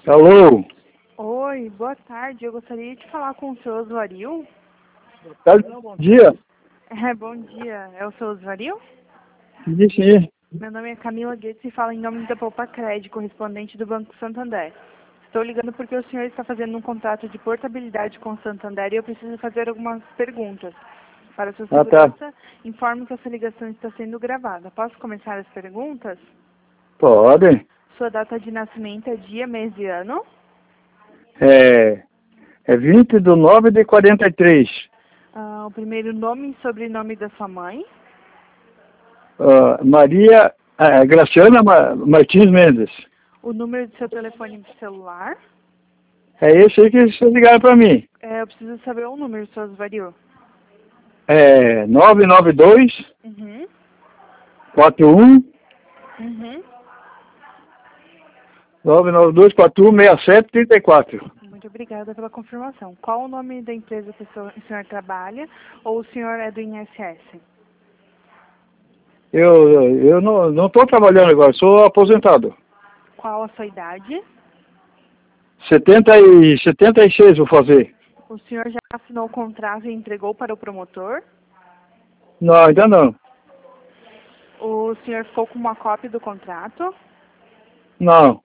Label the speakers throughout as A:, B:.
A: Alô?
B: Oi, boa tarde. Eu gostaria de falar com o seu Osvario.
A: Bom dia.
B: Bom dia. É o seu Osvario?
A: Sim, sim.
B: Meu nome é Camila Guedes e falo em nome da Poupa Crédito, correspondente do Banco Santander. Estou ligando porque o senhor está fazendo um contrato de portabilidade com o Santander e eu preciso fazer algumas perguntas. Para sua
A: Ah, tá.
B: segurança, informo que essa ligação está sendo gravada. Posso começar as perguntas?
A: Pode.
B: Sua data de nascimento é dia, mês e ano?
A: É 20/9/43.
B: O primeiro nome e sobrenome da sua mãe?
A: Maria Graciana Martins Mendes.
B: O número do seu telefone celular?
A: É esse aí que vocês ligaram para mim.
B: Eu preciso saber o número, seu Osvario.
A: 992
B: Uhum.
A: 41
B: Uhum.
A: 992 41 6734.
B: Muito obrigada pela confirmação. Qual o nome da empresa que o senhor trabalha ou o senhor é do INSS?
A: Eu não estou trabalhando agora, sou aposentado.
B: Qual a sua idade?
A: 76 vou fazer.
B: O senhor já assinou o contrato e entregou para o promotor?
A: Não, ainda não.
B: O senhor ficou com uma cópia do contrato?
A: Não.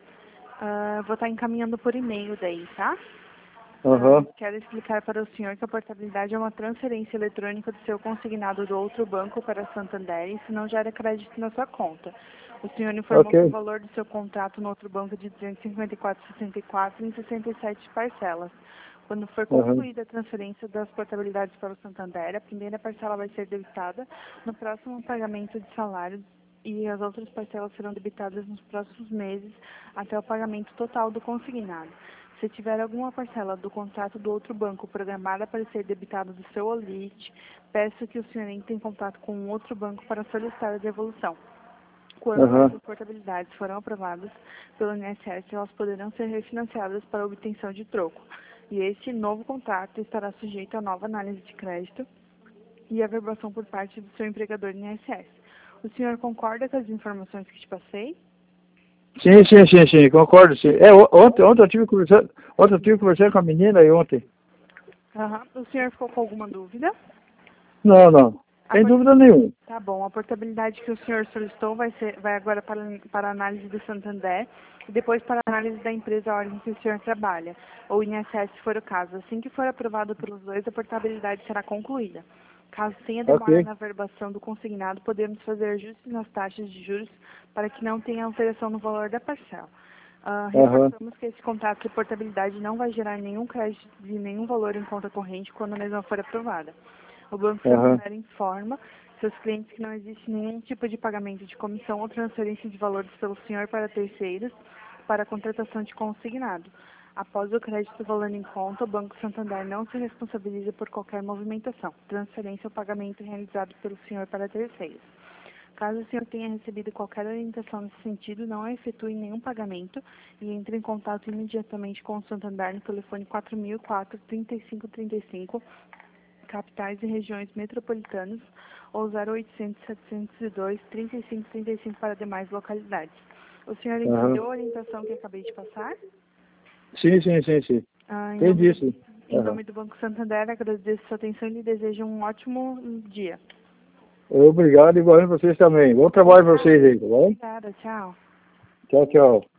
B: Vou estar encaminhando por e-mail daí, tá?
A: Aham.
B: Quero explicar para o senhor que a portabilidade é uma transferência eletrônica do seu consignado do outro banco para Santander e isso não gera crédito na sua conta. O senhor informou que o
A: Ok.
B: valor do seu contrato no outro banco é de R$ 254,64 em 67 parcelas. Quando for
A: Aham.
B: concluída a transferência das portabilidades para o Santander, a primeira parcela vai ser debitada no próximo pagamento de salários e as outras parcelas serão debitadas nos próximos meses até o pagamento total do consignado. Se tiver alguma parcela do contrato do outro banco programada para ser debitada do seu OLIT, peço que o senhor entre em contato com um outro banco para solicitar a devolução. Quando
A: Aham.
B: essas portabilidades forem aprovadas pelo INSS, elas poderão ser refinanciadas para obtenção de troco. E este novo contrato estará sujeito a nova análise de crédito e averbação por parte do seu empregador do INSS. O senhor concorda com as informações que te passei?
A: Sim, concordo, sim. Ontem eu tive conversando com a menina aí ontem.
B: O senhor ficou com alguma dúvida?
A: Não.
B: A
A: Sem
B: por-
A: dúvida nenhuma.
B: Tá bom, a portabilidade que o senhor solicitou vai agora para a análise do Santander e depois para a análise da empresa a ordem que o senhor trabalha, ou INSS se for o caso. Assim que for aprovado pelos dois, a portabilidade será concluída. Caso tenha demora
A: Ok.
B: na averbação do consignado, podemos fazer ajustes nas taxas de juros para que não tenha alteração no valor da parcela.
A: Aham.
B: Reforçamos que esse contrato de portabilidade não vai gerar nenhum crédito de nenhum valor em conta corrente quando a mesma for aprovada. O Banco
A: Aham.
B: Santander informa seus clientes que não existe nenhum tipo de pagamento de comissão ou transferência de valores pelo senhor para terceiros para a contratação de consignado. Após o crédito valendo em conta, o Banco Santander não se responsabiliza por qualquer movimentação, transferência ou pagamento realizado pelo senhor para terceiros. Caso o senhor tenha recebido qualquer orientação nesse sentido, não efetue nenhum pagamento e entre em contato imediatamente com o Santander no telefone 4004-3535, capitais e regiões metropolitanas, ou 0800-702-3535 para demais localidades. O senhor
A: Aham.
B: entendeu a orientação que acabei de passar?
A: Sim.
B: Em nome
A: Entendi, sim.
B: em
A: Aham.
B: nome do Banco Santander, agradeço sua atenção e lhe desejo um ótimo dia.
A: Obrigado, igualmente vocês também. Bom trabalho para vocês aí, tá bom?
B: Obrigada, tchau.
A: Tchau.